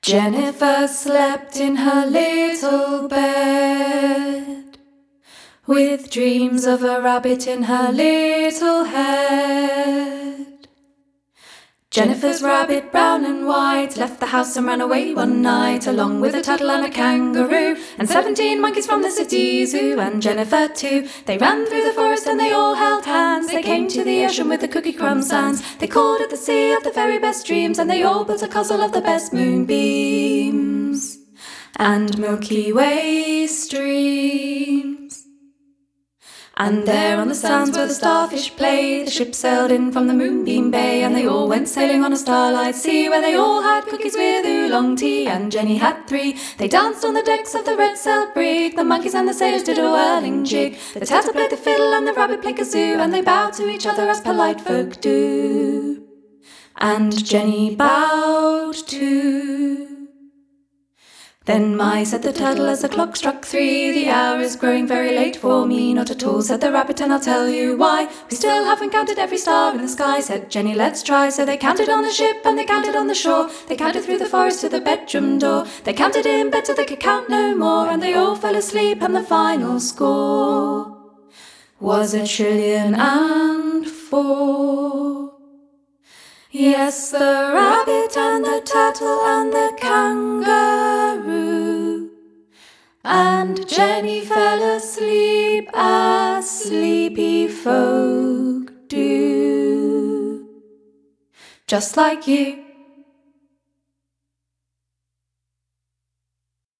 Jennifer slept in her little bed, with dreams of a rabbit in her little head. Jennifer's rabbit, brown and white, left the house and ran away one night, along with a turtle and a kangaroo, and 17 monkeys from the city zoo, and Jennifer too. They ran through the forest and they all held hands. They came to the ocean with the cookie crumb sands. They called it the sea of the very best dreams, and they all built a castle of the best moonbeams and Milky Way streams. And there on the sands where the starfish play, the ship sailed in from the Moonbeam Bay, and they all went sailing on a starlight sea, where they all had cookies with oolong tea, and Jenny had 3. They danced on the decks of the red-sailed brig, the monkeys and the sailors did a whirling jig, the turtle played the fiddle and the rabbit played kazoo, and they bowed to each other as polite folk do. And Jenny bowed too. Then my, said the turtle as the clock struck 3, the hour is growing very late for me. Not at all, said the rabbit, and I'll tell you why. We still haven't counted every star in the sky, said Jenny, let's try. So they counted on the ship and they counted on the shore. They counted through the forest to the bedroom door. They counted in bed till they could count no more, and they all fell asleep, and the final score was 1,000,004. Yes, the rabbit and the turtle and the kangaroo and Jenny fell asleep as sleepy folk do. Just like you.